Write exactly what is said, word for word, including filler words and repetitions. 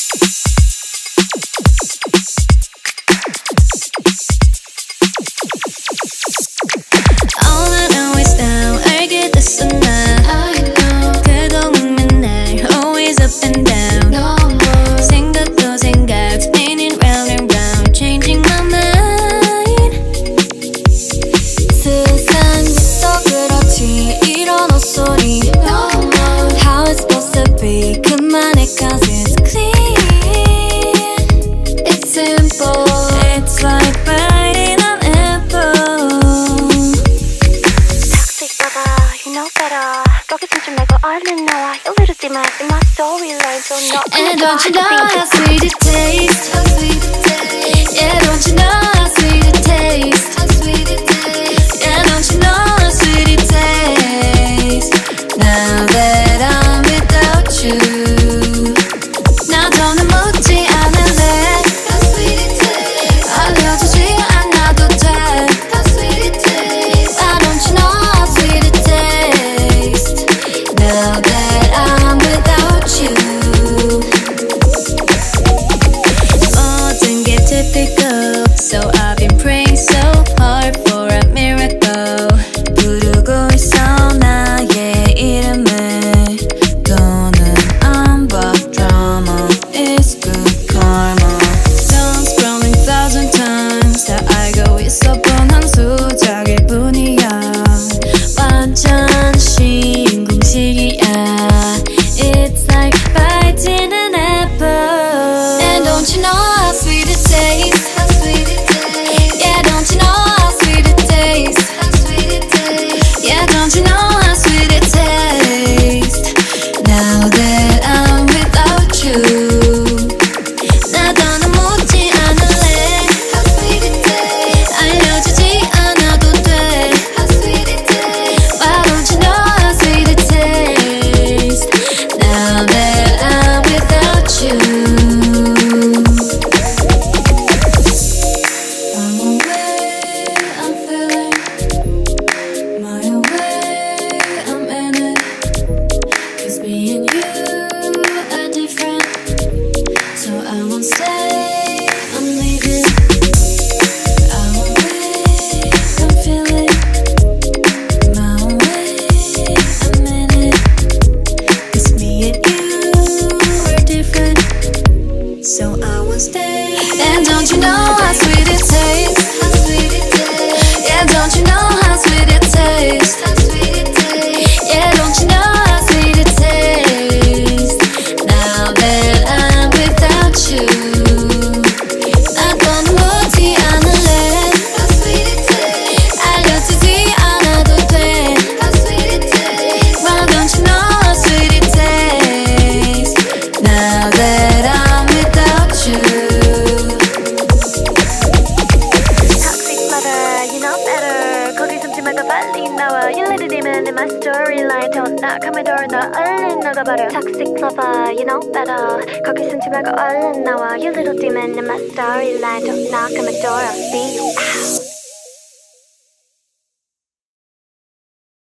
All I know is now 알게 됐어 난 그동안 맨날 always up and down 생각도 생각 spinning round and round changing my mind 세상에서 그렇지 이런 헛소리 How it's supposed to be 그만해 cause it's clean It's simple It's like biting an apple Toxic lover, you know better 거기 숨지 말고 얼른 나와 이르지만 in my storyline so no And don't you know how sweet it tastes How sweet it tastes Yeah, don't you know how sweet it tastes How sweet it tastes Yeah, don't you know how sweet it tastes Now that I'm without you 나 더는 묻지 않을래 How sweet it tastes 알려주지 않아도 돼 How sweet it tastes Why don't you know how sweet it tastes Now that I'm without you 모든 게 typical So I've been praying so hard for a miracle 부르고 있어 나의 이름을 더는 안 봐 drama is good karma Done scrolling thousand times 다 알고 있어 뻔 한 수작일 뿐이야 완전 쉬운 공식이야 It's like biting an apple And don't you know how sweet it tastes How sweet it tastes Yeah, don't you know how sweet it tastes How sweet it tastes Yeah, don't you know how sweet it tastes Now that I'm without you 나 더는 묻지 않을래 How sweet it tastes 알려주지 않아도 돼 How sweet it tastes Why don't you know how sweet it tastes Now that I'm without you I'm away, I'm feeling my way, I'm in it Cause me and you are different So I won't stay, I'm leaving I'm away, I'm feeling my way, I'm in it Cause me and you are different So I won't stay And don't you know how sweet it tastes How sweet it tastes Yeah, don't you know how sweet it tastes How sweet it tastes Yeah, don't you know how sweet it tastes Now that I'm without you 나 더는 묻지 않을래 How sweet it tastes 알려주지 않아도 돼 How sweet it tastes Why don't you know how sweet it tastes Now that I'm without you Toxic lover, you know better 거기 숨지 말고 빨리 나와 You let it in in my storyline Don't knock on my door 너 얼른 나가버려 Toxic lover, you know better 거기 숨지 말고 얼른 나와 You little demon in my storyline Don't knock on my door, I'll see you out